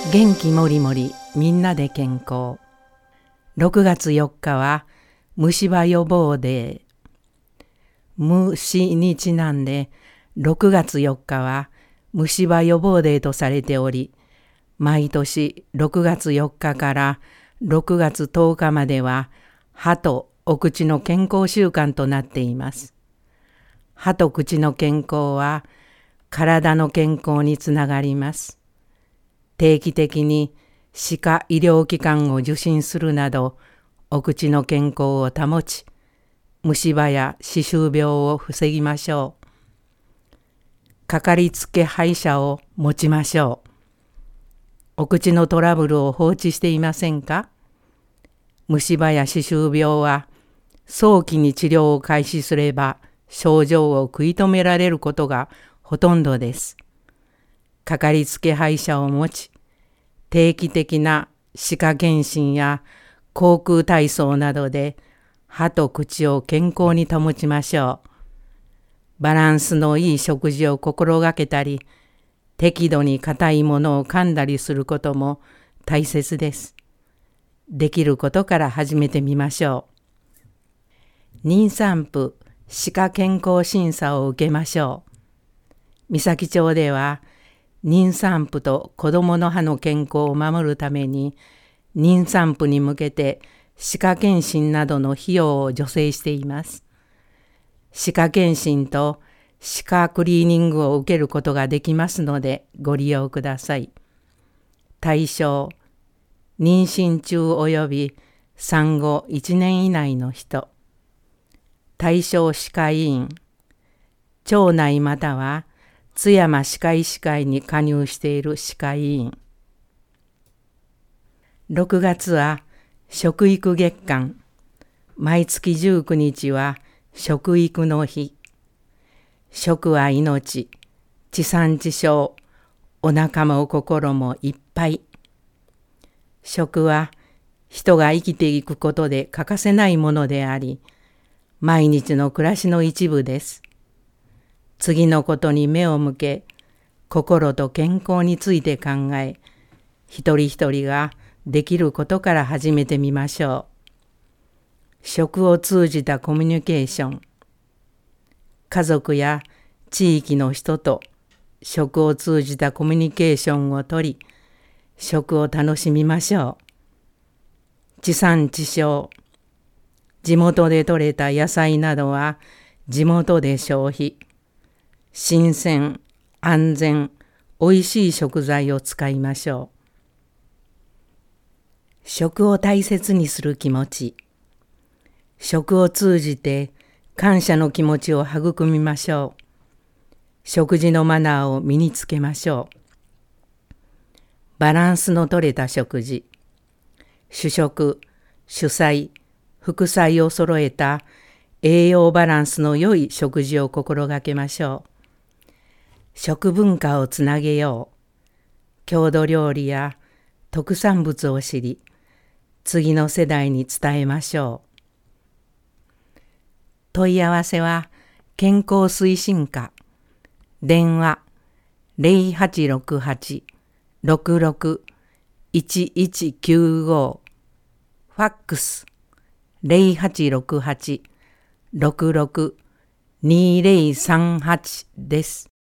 元気もりもりみんなで健康。6月4日は虫歯予防デー。虫にちなんで6月4日は虫歯予防デーとされており、毎年6月4日から6月10日までは歯とお口の健康週間となっています。歯と口の健康は体の健康につながります。定期的に歯科医療機関を受診するなど、お口の健康を保ち、虫歯や歯周病を防ぎましょう。かかりつけ歯医者を持ちましょう。お口のトラブルを放置していませんか？虫歯や歯周病は早期に治療を開始すれば症状を食い止められることがほとんどです。かかりつけ歯医者を持ち、定期的な歯科検診や口腔体操などで歯と口を健康に保ちましょう。バランスのいい食事を心がけたり、適度に硬いものを噛んだりすることも大切です。できることから始めてみましょう。妊産婦歯科健康審査を受けましょう。三崎町では、妊産婦と子どもの歯の健康を守るために、妊産婦に向けて歯科検診などの費用を助成しています。歯科検診と歯科クリーニングを受けることができますのでご利用ください。対象、妊娠中及び産後1年以内の人。対象歯科医院、町内または津山歯科医師会に加入している歯科医院。6月は食育月間。毎月19日は食育の日。食は命、地産地消、お腹も心もいっぱい。食は人が生きていくことで欠かせないものであり、毎日の暮らしの一部です。次のことに目を向け、心と健康について考え、一人一人ができることから始めてみましょう。食を通じたコミュニケーション。家族や地域の人と食を通じたコミュニケーションをとり、食を楽しみましょう。地産地消。地元で採れた野菜などは地元で消費。新鮮、安全、おいしい食材を使いましょう。食を大切にする気持ち。食を通じて感謝の気持ちを育みましょう。食事のマナーを身につけましょう。バランスの取れた食事。主食、主菜、副菜を揃えた栄養バランスの良い食事を心がけましょう。食文化をつなげよう。郷土料理や特産物を知り、次の世代に伝えましょう。問い合わせは健康推進課。電話0868-66-1195。ファックス0868-66-2038です。